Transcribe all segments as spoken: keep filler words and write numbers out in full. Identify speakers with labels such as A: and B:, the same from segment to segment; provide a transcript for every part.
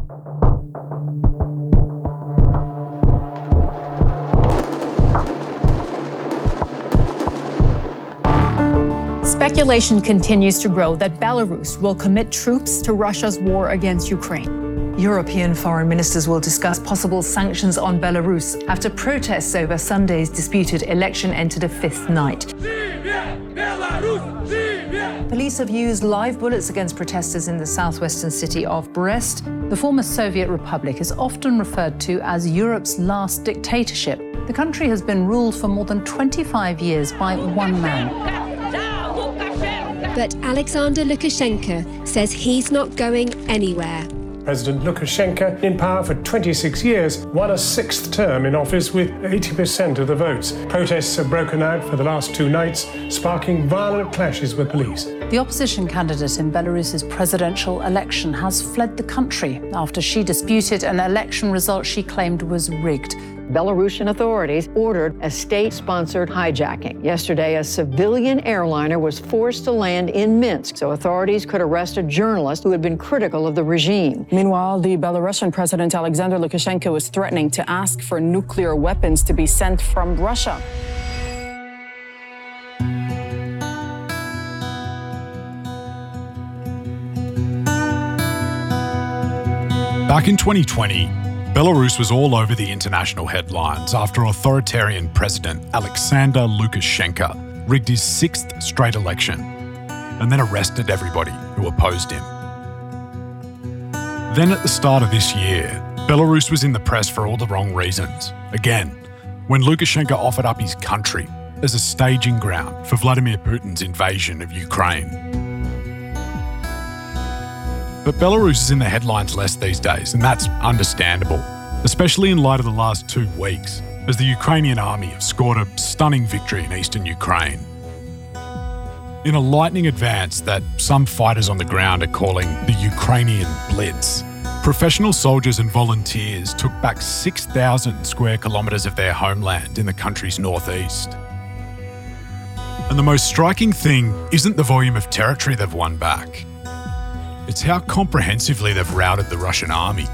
A: Speculation continues to grow that Belarus will commit troops to Russia's war against Ukraine.
B: European foreign ministers will discuss possible sanctions on Belarus after protests over Sunday's disputed election entered a fifth night. Police have used live bullets against protesters in the southwestern city of Brest. The former Soviet republic is often referred to as Europe's last dictatorship. The country has been ruled for more than twenty-five years by one man.
C: But Alexander Lukashenko says he's not going anywhere.
D: President Lukashenko, in power for twenty-six years, won a sixth term in office with eighty percent of the votes. Protests have broken out for the last two nights, sparking violent clashes with police.
A: The opposition candidate in Belarus's presidential election has fled the country after she disputed an election result she claimed was rigged.
E: Belarusian authorities ordered a state-sponsored hijacking. Yesterday, a civilian airliner was forced to land in Minsk so authorities could arrest a journalist who had been critical of the regime.
F: Meanwhile, the Belarusian President Alexander Lukashenko is threatening to ask for nuclear weapons to be sent from Russia.
G: Back in twenty twenty, Belarus was all over the international headlines after authoritarian President Alexander Lukashenko rigged his sixth straight election and then arrested everybody who opposed him. Then at the start of this year, Belarus was in the press for all the wrong reasons. Again, when Lukashenko offered up his country as a staging ground for Vladimir Putin's invasion of Ukraine. But Belarus is in the headlines less these days, and that's understandable, especially in light of the last two weeks, as the Ukrainian army have scored a stunning victory in eastern Ukraine. In a lightning advance that some fighters on the ground are calling the Ukrainian Blitz, professional soldiers and volunteers took back six thousand square kilometres of their homeland in the country's northeast. And the most striking thing isn't the volume of territory they've won back. It's how comprehensively they've routed the Russian army.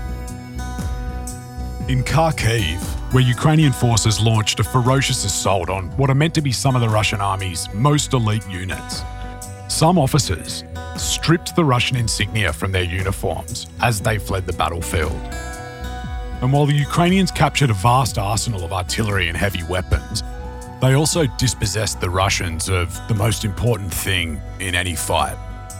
G: In Kharkiv, where Ukrainian forces launched a ferocious assault on what are meant to be some of the Russian army's most elite units, some officers stripped the Russian insignia from their uniforms as they fled the battlefield. And while the Ukrainians captured a vast arsenal of artillery and heavy weapons, they also dispossessed the Russians of the most important thing in any fight: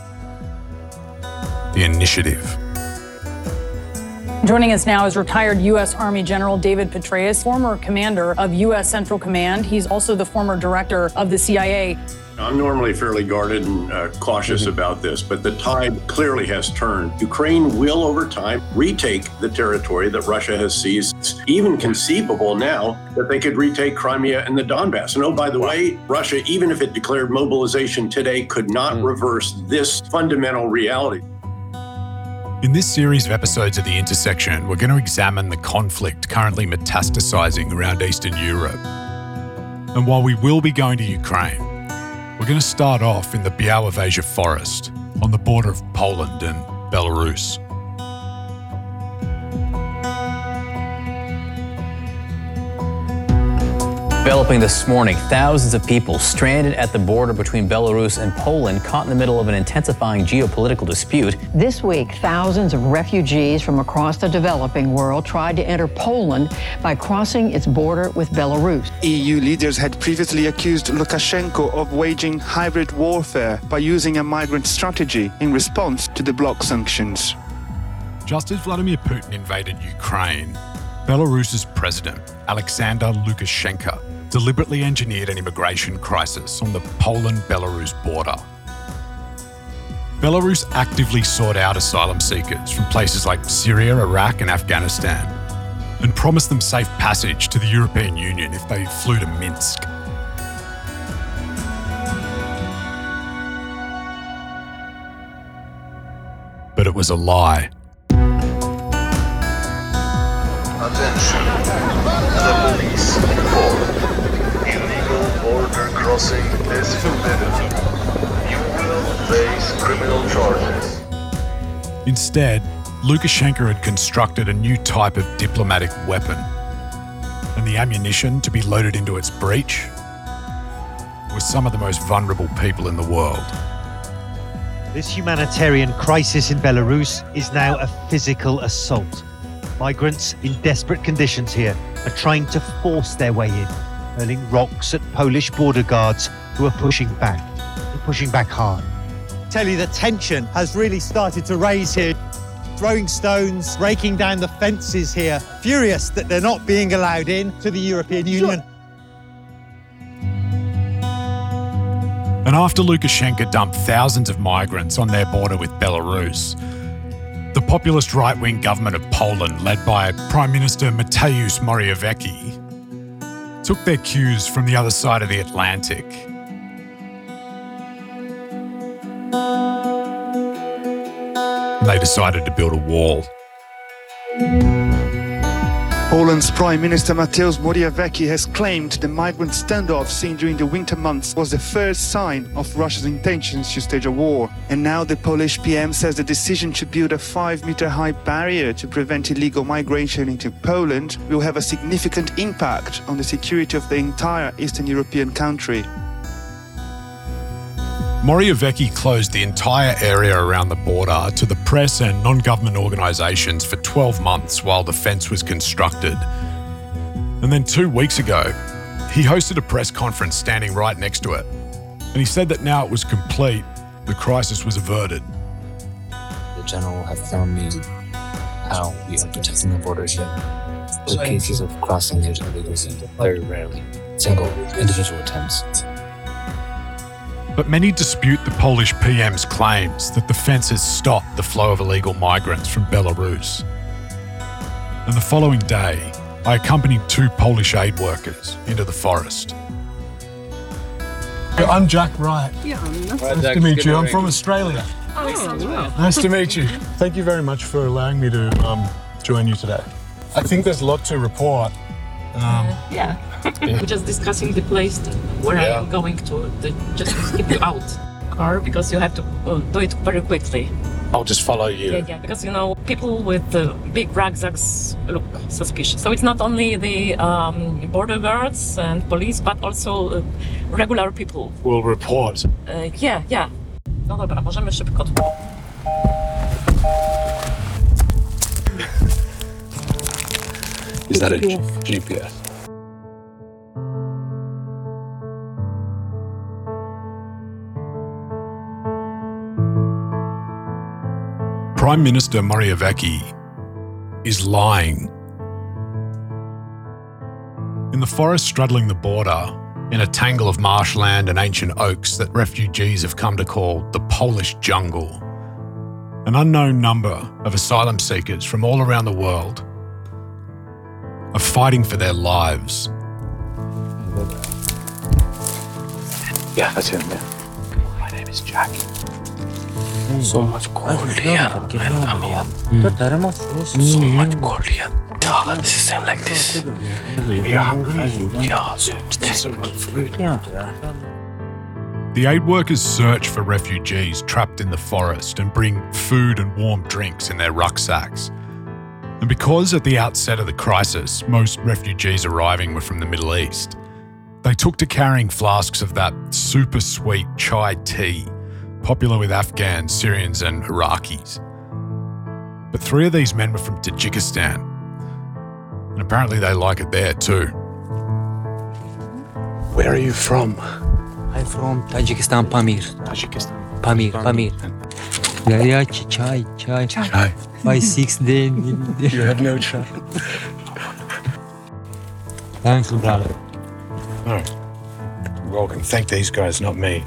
G: the initiative.
F: Joining us now is retired U S Army General David Petraeus, former commander of U S Central Command. He's also the former director of the C I A.
H: I'm normally fairly guarded and uh, cautious mm-hmm. about this, but the tide clearly has turned. Ukraine will, over time, retake the territory that Russia has seized. It's even conceivable now that they could retake Crimea and the Donbass. And oh, by the way, Russia, even if it declared mobilization today, could not mm. reverse this fundamental reality.
G: In this series of episodes of The Intersection, we're going to examine the conflict currently metastasizing around Eastern Europe. And while we will be going to Ukraine, we're going to start off in the Białowieża forest on the border of Poland and Belarus.
I: Developing this morning, thousands of people stranded at the border between Belarus and Poland, caught in the middle of an intensifying geopolitical dispute.
E: This week, thousands of refugees from across the developing world tried to enter Poland by crossing its border with Belarus.
J: E U leaders had previously accused Lukashenko of waging hybrid warfare by using a migrant strategy in response to the bloc sanctions.
G: Just as Vladimir Putin invaded Ukraine, Belarus's president, Alexander Lukashenko, deliberately engineered an immigration crisis on the Poland-Belarus border. Belarus actively sought out asylum seekers from places like Syria, Iraq, and Afghanistan, and promised them safe passage to the European Union if they flew to Minsk. But it was a lie.
K: Attention, the police inform. Illegal border crossing is forbidden. You will face criminal charges.
G: Instead, Lukashenko had constructed a new type of diplomatic weapon, and the ammunition to be loaded into its breech was some of the most vulnerable people in the world.
L: This humanitarian crisis in Belarus is now a physical assault. Migrants in desperate conditions here are trying to force their way in, hurling rocks at Polish border guards who are pushing back. They're pushing back hard.
M: Tell you the tension has really started to raise here. Throwing stones, breaking down the fences here, furious that they're not being allowed in to the European Union.
G: And after Lukashenko dumped thousands of migrants on their border with Belarus, the populist right-wing government of Poland, led by Prime Minister Mateusz Morawiecki, took their cues from the other side of the Atlantic. They decided to build a wall.
J: Poland's Prime Minister Mateusz Morawiecki has claimed the migrant standoff seen during the winter months was the first sign of Russia's intentions to stage a war. And now the Polish P M says the decision to build a five-meter high barrier to prevent illegal migration into Poland will have a significant impact on the security of the entire Eastern European country.
G: Morawiecki closed the entire area around the border to the press and non-government organisations for twelve months while the fence was constructed. And then two weeks ago, he hosted a press conference standing right next to it. And he said that now it was complete, the crisis was averted.
N: The general have told me how we are protecting the borders here. The cases of crossing there's illegally, very rarely, single individual attempts.
G: But many dispute the Polish P M's claims that the fence has stopped the flow of illegal migrants from Belarus. And the following day, I accompanied two Polish aid workers into the forest.
O: I'm Jack Wright.
P: Yeah,
O: nice to meet you. I'm from Australia.
P: Oh,
O: Nice to meet you. Thank you very much for allowing me to um, join you today. I think there's a lot to report. Um,
P: yeah. We're just discussing the place where
O: Yeah.
P: I'm going to, the, just to keep you out car because you have to uh, do it very quickly.
O: I'll just follow you.
P: Yeah, yeah, because you know people with uh, big rucksacks look suspicious. So it's not only the um, border guards and police, but also uh, regular people.
O: We'll report.
P: Uh, yeah, yeah. No dobra, możemy szybko.
O: Is that a G P S?
G: Prime Minister Morawiecki is lying. In the forest straddling the border, in a tangle of marshland and ancient oaks that refugees have come to call the Polish jungle, an unknown number of asylum seekers from all around the world are fighting for their lives.
O: Yeah, that's him, yeah.
N: My name is Jack. So much cold here, and I'm here. So much cold here. Yeah, this is same like this. Yeah, yeah, so much food.
G: The aid workers search for refugees trapped in the forest and bring food and warm drinks in their rucksacks. And because at the outset of the crisis, most refugees arriving were from the Middle East, they took to carrying flasks of that super sweet chai tea, popular with Afghans, Syrians and Iraqis. But three of these men were from Tajikistan, and apparently they like it there too.
O: Where are you from?
N: I'm from Tajikistan, Pamir.
O: Tajikistan.
N: Pamir, Pamir. Yeah, yeah, ch- chai, chai.
O: Chai.
N: By six days.
O: You had no chai.
N: Thanks, brother.
O: No. You're welcome. Thank these guys, not me.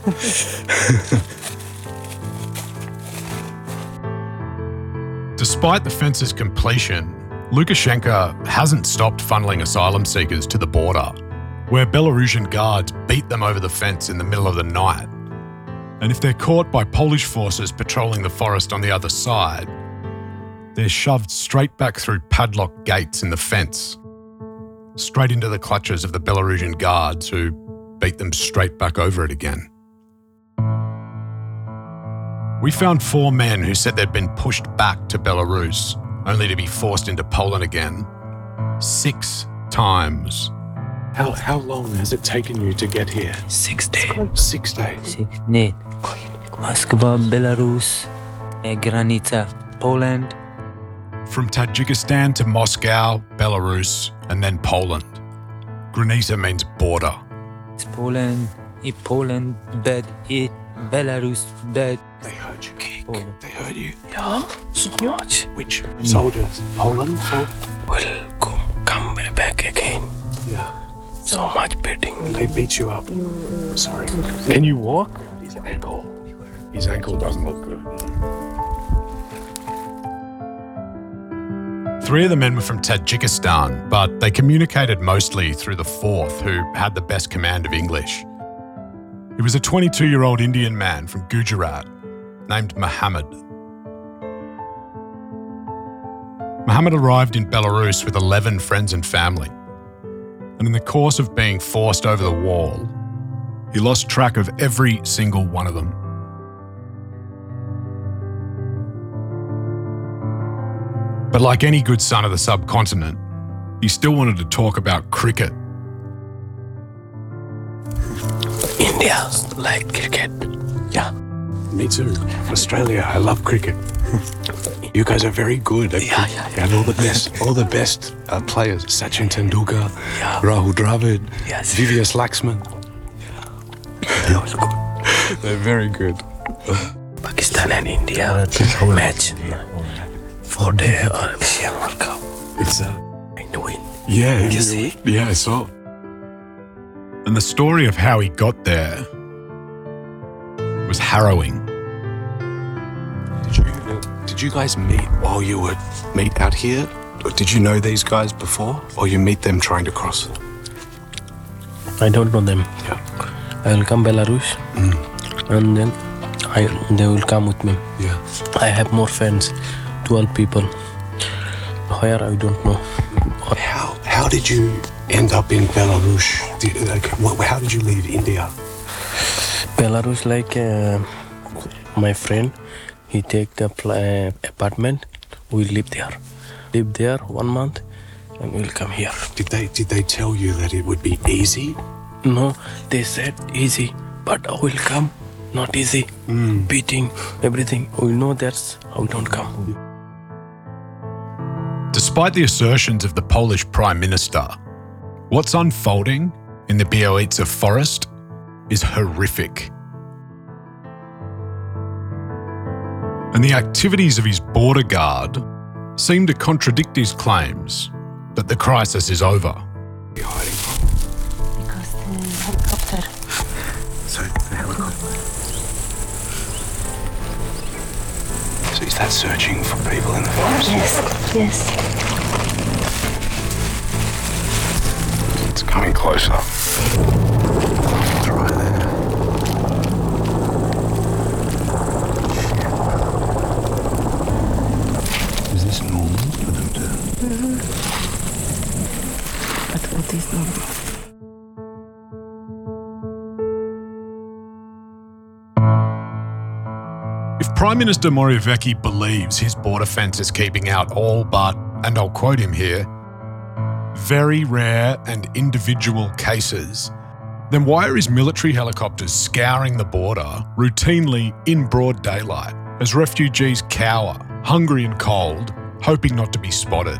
G: Despite the fence's completion, Lukashenko hasn't stopped funneling asylum seekers to the border, where Belarusian guards beat them over the fence in the middle of the night. And if they're caught by Polish forces patrolling the forest on the other side, they're shoved straight back through padlocked gates in the fence, straight into the clutches of the Belarusian guards who beat them straight back over it again. We found four men who said they'd been pushed back to Belarus, only to be forced into Poland again. Six times.
N: How how long has it taken you to get here?
Q: Six days.
N: Six days.
Q: Six days. Moskva, Belarus, Granica, Poland.
G: From Tajikistan to Moscow, Belarus, and then Poland. Granica means border.
Q: It's Poland, in Poland, bad, it, Belarus, bad.
N: They heard you, Kik. They heard you.
Q: Yeah, so much.
N: Which soldiers? Poland? So?
Q: Will come, come back again.
N: Yeah.
Q: So much beating.
N: They beat you up. Sorry. Can you walk? His ankle. His ankle doesn't look good.
G: Three of the men were from Tajikistan, but they communicated mostly through the fourth, who had the best command of English. He was a twenty-two-year-old Indian man from Gujarat named Muhammad. Muhammad arrived in Belarus with eleven friends and family, and in the course of being forced over the wall, he lost track of every single one of them. But like any good son of the subcontinent, he still wanted to talk about cricket.
Q: India like cricket.
N: Yeah, me too. Australia, I love cricket. You guys are very good at
Q: Yeah,
N: cricket.
Q: yeah,
N: You have all the best, all the best uh, players. Sachin Tendulkar,
Q: Yeah.
N: Rahul Dravid,
Q: Yes.
N: Vivius Laxman.
Q: That was good.
N: They're very good.
Q: Pakistan and India match for the uh, Asian World Cup.
N: It's uh,
Q: And win.
N: yeah,
Q: You see?
N: yeah, I saw.
G: And the story of how he got there was harrowing.
N: Did you, did you guys meet while you were meet out here? Or did you know these guys before? Or you meet them trying to cross?
Q: I don't know them.
N: Yeah.
Q: I will come Belarus, and then I they will come with me.
N: Yeah.
Q: I have more friends, twelve people. Where I don't know.
N: How how did you end up in Belarus? Did, like, wh- how did you leave India?
Q: Belarus, like uh, my friend, he take the pl- uh, apartment. We live there, live there one month, and we'll come here.
N: Did they did they tell you that it would be easy?
Q: No, they said easy, but I will come. Not easy. Beating, everything. We know that's how we don't come.
G: Despite the assertions of the Polish Prime Minister, what's unfolding in the Białystok forest is horrific. And the activities of his border guard seem to contradict his claims that the crisis is over.
R: Because the helicopter.
N: So the helicopter. So is that searching for people in the forest?
R: Yes, yes.
N: It's coming closer. It's right there. Is this normal for them to?
R: Mm-hmm. But what is normal?
G: If Prime Minister Morawiecki believes his border fence is keeping out all but, and I'll quote him here, very rare and individual cases, then why are his military helicopters scouring the border routinely in broad daylight as refugees cower, hungry and cold, hoping not to be spotted?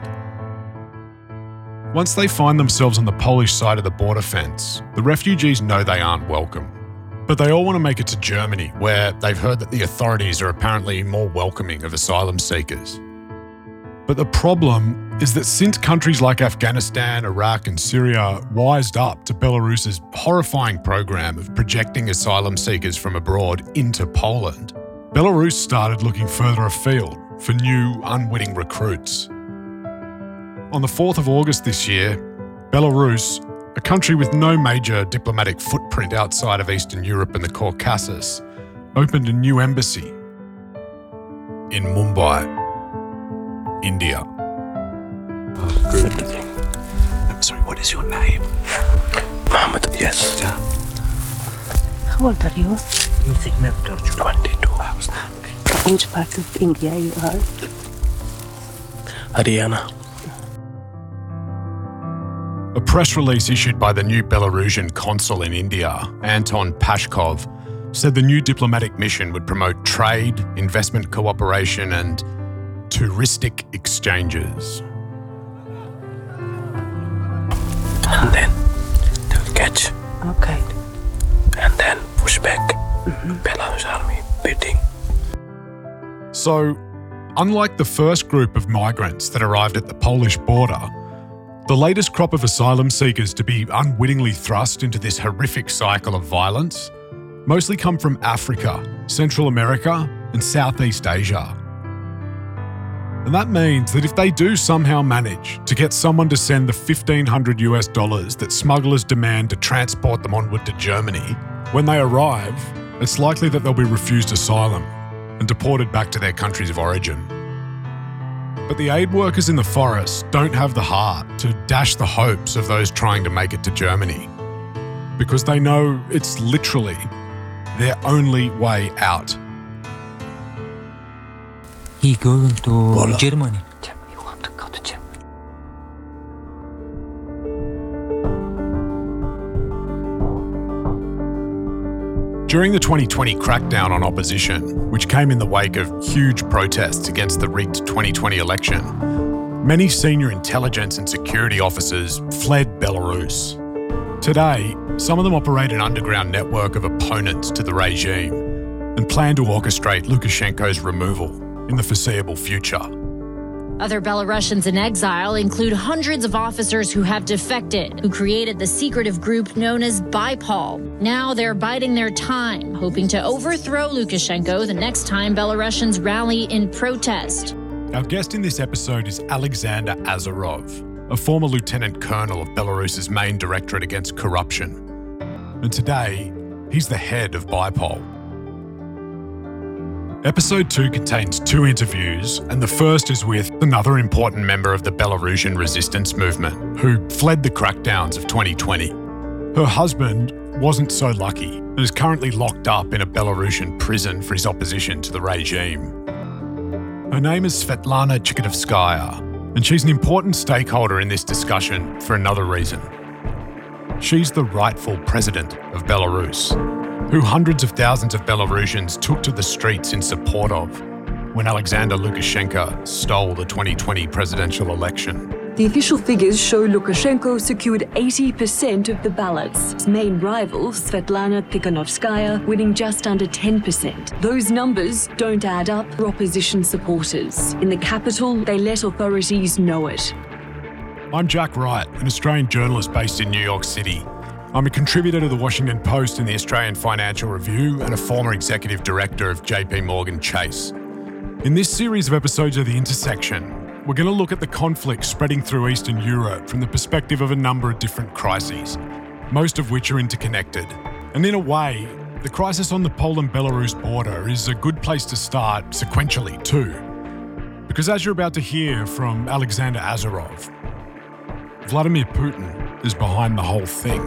G: Once they find themselves on the Polish side of the border fence, the refugees know they aren't welcome. But they all want to make it to Germany, where they've heard that the authorities are apparently more welcoming of asylum seekers. But the problem is that since countries like Afghanistan, Iraq and Syria wised up to Belarus's horrifying program of projecting asylum seekers from abroad into Poland, Belarus started looking further afield for new, unwitting recruits. On the fourth of August this year, Belarus, a country with no major diplomatic footprint outside of Eastern Europe and the Caucasus, opened a new embassy in Mumbai, India.
N: Good. I'm sorry, what is your name?
Q: Mohammed, yes.
R: How old are you?
Q: twenty-two.
R: Which part of India you are?
Q: Haryana.
G: A press release issued by the new Belarusian consul in India, Anton Pashkov, said the new diplomatic mission would promote trade, investment cooperation and touristic exchanges.
Q: And then they'll catch.
R: Okay.
Q: And then push back. Mm-hmm. Belarus army beating.
G: So, unlike the first group of migrants that arrived at the Polish border, the latest crop of asylum seekers to be unwittingly thrust into this horrific cycle of violence mostly come from Africa, Central America, and Southeast Asia. And that means that if they do somehow manage to get someone to send the fifteen hundred US dollars that smugglers demand to transport them onward to Germany, when they arrive, it's likely that they'll be refused asylum and deported back to their countries of origin. But the aid workers in the forest don't have the heart to dash the hopes of those trying to make it to Germany, because they know it's literally their only way out.
S: He going to
Q: Bola.
S: Germany.
R: You want to go to Germany?
G: During the twenty twenty crackdown on opposition, which came in the wake of huge protests against the rigged twenty twenty election, many senior intelligence and security officers fled Belarus. Today, some of them operate an underground network of opponents to the regime and plan to orchestrate Lukashenko's removal in the foreseeable future.
T: Other Belarusians in exile include hundreds of officers who have defected, who created the secretive group known as BIPOL. Now they're biding their time, hoping to overthrow Lukashenko the next time Belarusians rally in protest.
G: Our guest in this episode is Alexander Azarov, a former lieutenant colonel of Belarus's main directorate against corruption. And today, he's the head of BIPOL. Episode two contains two interviews, and the first is with another important member of the Belarusian resistance movement who fled the crackdowns of twenty twenty. Her husband wasn't so lucky and is currently locked up in a Belarusian prison for his opposition to the regime. Her name is Svetlana Chikhanovskaya, and she's an important stakeholder in this discussion for another reason. She's the rightful president of Belarus, who hundreds of thousands of Belarusians took to the streets in support of when Alexander Lukashenko stole the twenty twenty presidential election.
U: The official figures show Lukashenko secured eighty percent of the ballots. His main rival, Svetlana Tikhanovskaya, winning just under ten percent. Those numbers don't add up for opposition supporters. In the capital, they let authorities know it.
G: I'm Jack Wright, an Australian journalist based in New York City. I'm a contributor to the Washington Post and the Australian Financial Review and a former executive director of J P Morgan Chase. In this series of episodes of The Intersection, we're going to look at the conflict spreading through Eastern Europe from the perspective of a number of different crises, most of which are interconnected. And in a way, the crisis on the Poland-Belarus border is a good place to start sequentially too. Because as you're about to hear from Alexander Azarov, Vladimir Putin is behind the whole thing.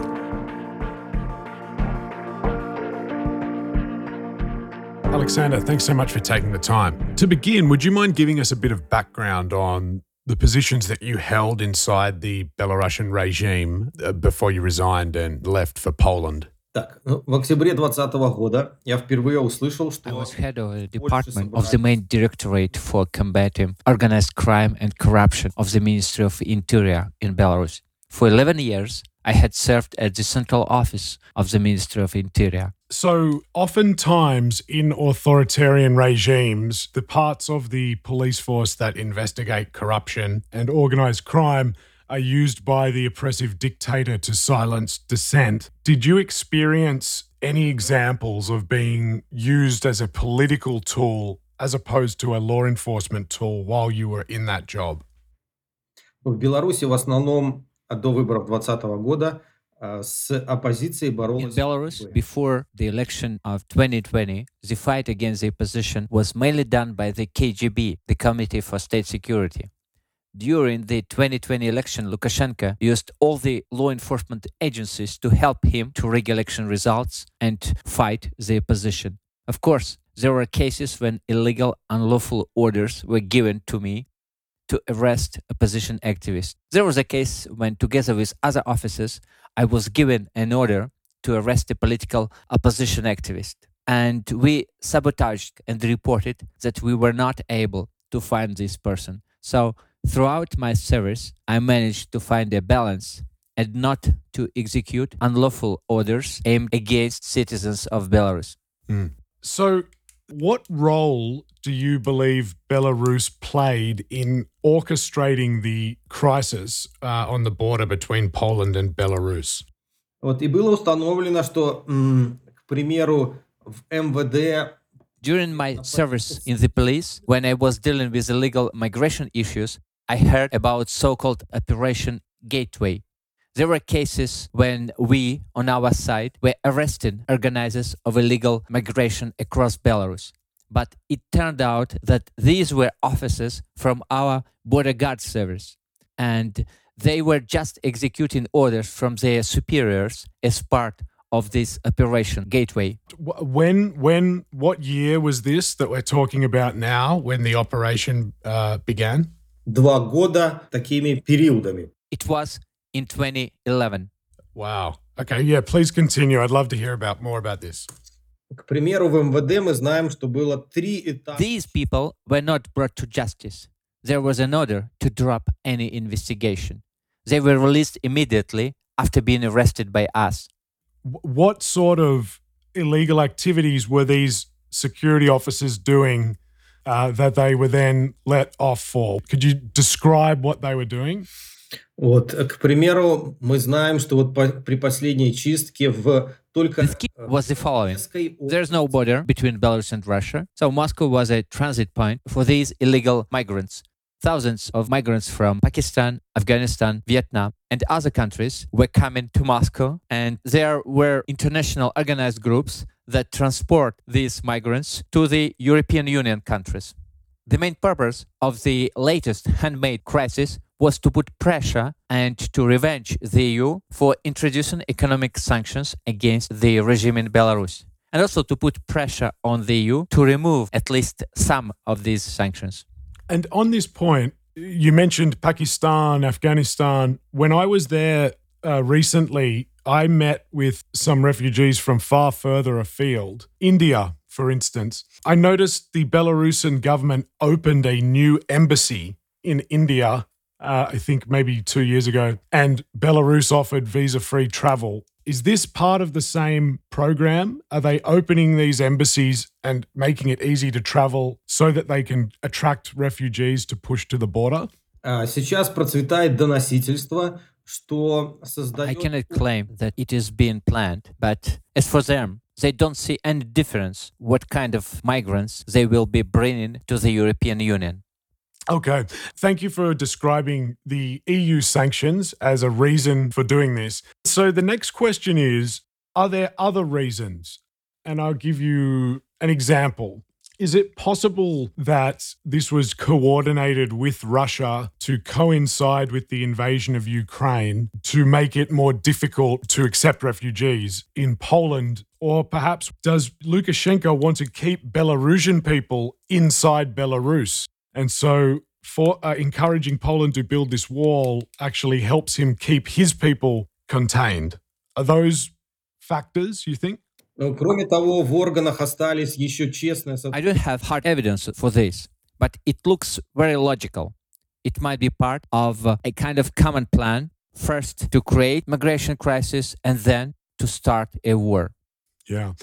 G: Alexander, thanks so much for taking the time. To begin, would you mind giving us a bit of background on the positions that you held inside the Belarusian regime before you resigned and left for Poland?
V: Так, ну, в октябре двадцатого года я впервые услышал, что...
S: I was head of the department of the main directorate for combating organized crime and corruption of the Ministry of Interior in Belarus. For eleven years, I had served at the central office of the Ministry of Interior.
G: So oftentimes in authoritarian regimes, the parts of the police force that investigate corruption and organized crime are used by the oppressive dictator to silence dissent. Did you experience any examples of being used as a political tool as opposed to a law enforcement tool while you were in that job?
V: В Беларуси в основном до выборов двадцатого года с оппозицией боролась...
S: In Belarus, before the election of twenty twenty, the fight against the opposition was mainly done by the K G B, the Committee for State Security. during the twenty twenty election, Lukashenko used all the law enforcement agencies to help him to rig election results and fight the opposition. Of course, there were cases when illegal, unlawful orders were given to me to arrest opposition activists. There was a case when, together with other officers, I was given an order to arrest a political opposition activist. And we sabotaged and reported that we were not able to find this person. So throughout my service, I managed to find a balance and not to execute unlawful orders aimed against citizens of Belarus.
O: Mm. So what role do you believe Belarus played in orchestrating the crisis uh, on the border between Poland and Belarus?
V: Вот, и было установлено, что, м, к примеру, в эм вэ дэ...
S: During my service in the police, when I was dealing with illegal migration issues, I heard about so-called Operation Gateway. There were cases when we, on our side, were arresting organizers of illegal migration across Belarus. But it turned out that these were officers from our border guard service, and they were just executing orders from their superiors as part of this Operation Gateway.
O: When, when, what year was this that we're talking about now, when the operation uh, began?
V: Два года такими периодами.
S: It was in twenty eleven.
O: Wow. Okay, yeah, please continue. I'd love to hear about more about this.
V: К примеру, в эм вэ дэ мы знаем, что было три этапа.
S: These people were not brought to justice. There was an order to drop any investigation. They were released immediately after being arrested by us.
O: What sort of illegal activities were these security officers doing uh, that they were then let off for? Could you describe what they were doing?
V: Вот, к примеру, мы знаем, что вот по, при последней чистке в только...
S: The scheme was the following. There's no border between Belarus and Russia, so Moscow was a transit point for these illegal migrants. Thousands of migrants from Pakistan, Afghanistan, Vietnam, and other countries were coming to Moscow, and there were international organized groups that transport these migrants to the European Union countries. The main purpose of the latest handmade crisis was to put pressure and to revenge the E U for introducing economic sanctions against the regime in Belarus, and also to put pressure on the E U to remove at least some of these sanctions.
O: And on this point, you mentioned Pakistan, Afghanistan. When I was there uh, recently, I met with some refugees from far further afield. India, for instance. I noticed the Belarusian government opened a new embassy in India, uh, I think maybe two years ago, and Belarus offered visa-free travel. Is this part of the same program? Are they opening these embassies and making it easy to travel so that they can attract refugees to push to the border?
V: Сейчас процветает доносительство, что создает...
S: I cannot claim that it is being planned, but as for them, they don't see any difference what kind of migrants they will be bringing to the European Union.
O: Okay. Thank you for describing the E U sanctions as a reason for doing this. So the next question is, are there other reasons? And I'll give you an example. Is it possible that this was coordinated with Russia to coincide with the invasion of Ukraine to make it more difficult to accept refugees in Poland? Or perhaps does Lukashenko want to keep Belarusian people inside Belarus? And so for uh, encouraging Poland to build this wall actually helps him keep his people contained. Are those factors, you think?
V: Ну, кроме того, в органах остались еще честные...
S: I don't have hard evidence for this, but it looks very logical. It might be part of uh, a kind of common plan, first to create migration crisis and then to start a war.
O: Yeah.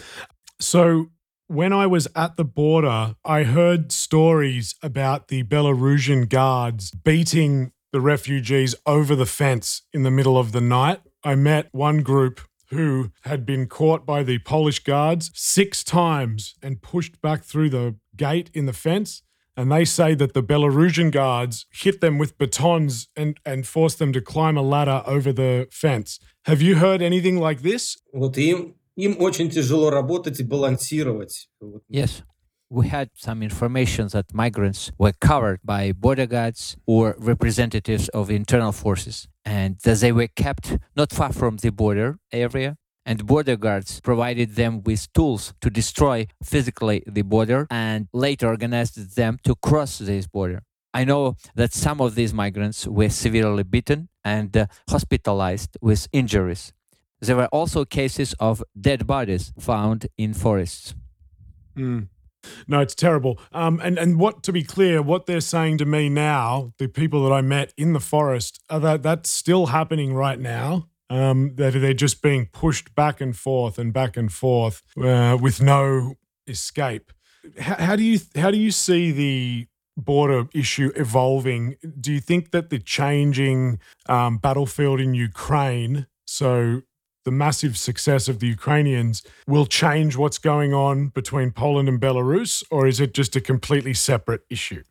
O: So when I was at the border, I heard stories about the Belarusian guards beating the refugees over the fence in the middle of the night. I met one group who had been caught by the Polish guards six times and pushed back through the gate in the fence. And they say that the Belarusian guards hit them with batons and, and forced them to climb a ladder over the fence. Have you heard anything like this?
V: Вот им, им очень тяжело работать и балансировать.
S: Yes. we had some information that migrants were covered by border guards or representatives of internal forces, and that they were kept not far from the border area, and border guards provided them with tools to destroy physically the border and later organized them to cross this border. I know that some of these migrants were severely beaten and uh, hospitalized with injuries. There were also cases of dead bodies found in forests.
O: Mm. No, it's terrible. Um, and, and what, to be clear, what they're saying to me now, the people that I met in the forest, are that that's still happening right now. Um, that they're just being pushed back and forth and back and forth uh, with no escape. How, how do you how do you see the border issue evolving? Do you think that the changing um, battlefield in Ukraine, so the massive success of the Ukrainians, will change what's going on between Poland and Belarus, or is it just a completely separate issue?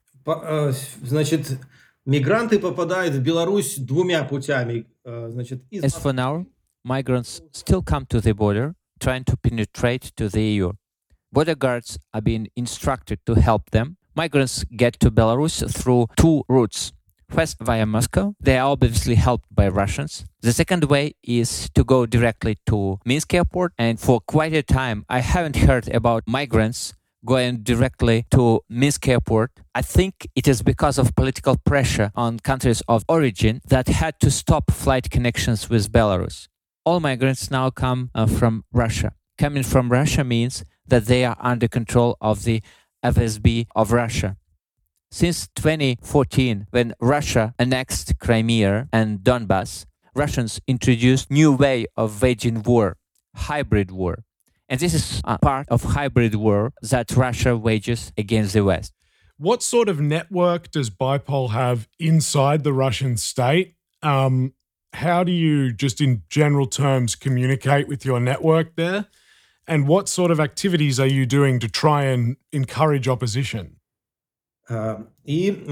V: Значит, мигранты попадают в Беларусь двумя путями. Значит, из...
S: As for now, migrants still come to the border, trying to penetrate to the E U. Border guards are being instructed to help them. Migrants get to Belarus through two routes. First, via Moscow. They are obviously helped by Russians. The second way is to go directly to Minsk airport. And for quite a time, I haven't heard about migrants going directly to Minsk airport. I think it is because of political pressure on countries of origin that had to stop flight connections with Belarus. All migrants now come uh, from Russia. Coming from Russia means that they are under control of the F S B of Russia. Since twenty fourteen, when Russia annexed Crimea and Donbass, Russians introduced new way of waging war, hybrid war. And this is a part of hybrid war that Russia wages against the West.
O: What sort of network does BIPOL have inside the Russian state? Um, how do you, just in general terms, communicate with your network there? And what sort of activities are you doing to try and encourage opposition?
V: И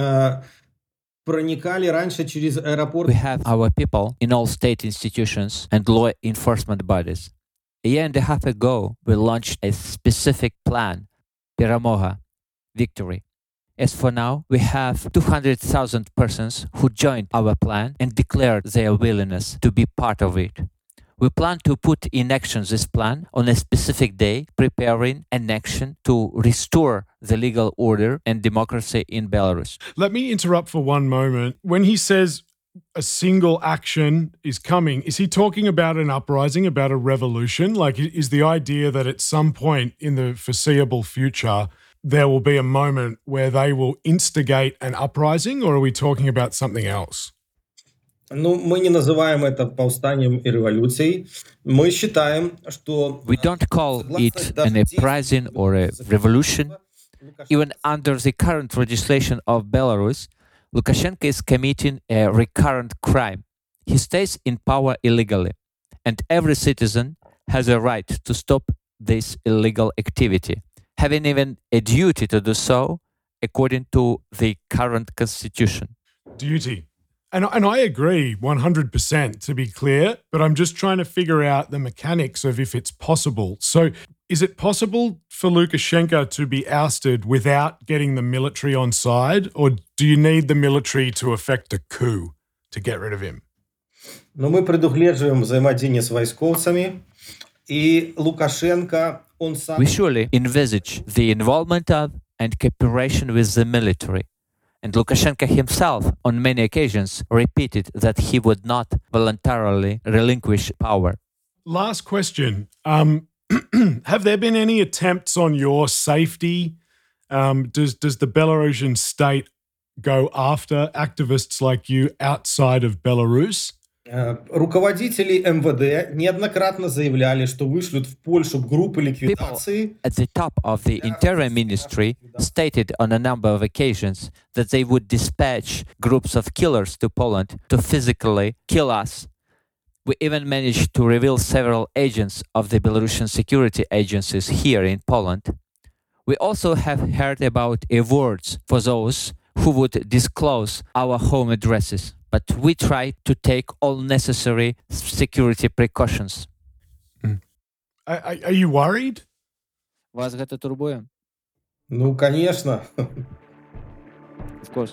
V: проникали раньше через аэропорт.
S: We have our people in all state institutions and law enforcement bodies. A year and a half ago, we launched a specific plan, Peramoha, Victory. As for now, we have two hundred thousand persons who joined our plan and declared their willingness to be part of it. We plan to put in action this plan on a specific day, preparing an action to restore the legal order and democracy in Belarus.
O: Let me interrupt for one moment. When he says a single action is coming, is he talking about an uprising, about a revolution? Like, is the idea that at some point in the foreseeable future, there will be a moment where they will instigate an uprising, or are we talking about something else?
V: Ну, мы не называем это повстанием и революцией. Мы считаем, что...
S: We don't call it an uprising or a revolution. Even under the current legislation of Belarus, Lukashenko is committing a recurrent crime. He stays in power illegally, and every citizen has a right to stop this illegal activity, having even a duty to do so according to the current constitution.
O: Duty. And, and I agree one hundred percent, to be clear, but I'm just trying to figure out the mechanics of if it's possible. So is it possible for Lukashenko to be ousted without getting the military on side, or do you need the military to effect a coup to get rid of him?
V: Но мы предугледживаем взаимодействие с войсковцами, и Лукашенко, он сам...
S: We surely envisage the involvement of and cooperation with the military. And Lukashenko himself, on many occasions, repeated that he would not voluntarily relinquish power.
O: Last question. Um, have there been any attempts on your safety? Um, does, does the Belarusian state go after activists like you outside of Belarus?
V: Руководители эм вэ дэ неоднократно заявляли, что вышлют в Польшу группы ликвидации.
S: At the top of the Interior Ministry stated on a number of occasions that they would dispatch groups of killers to Poland to physically kill us. We even managed to reveal several agents of the Belarusian security agencies here in Poland. We also have heard about awards for those who would disclose our home addresses. But we try to take all necessary security precautions.
O: Mm. Are, are you worried?
S: Вас гэта турбуе?
V: Ну, конечно.
Q: Of course.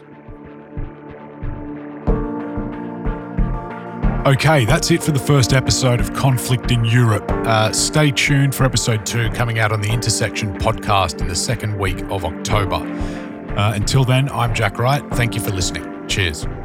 G: Okay, that's it for the first episode of Conflict in Europe. Uh, stay tuned for episode two coming out on the Intersection podcast in the second week of October. Uh, until then, I'm Jack Wright. Thank you for listening. Cheers.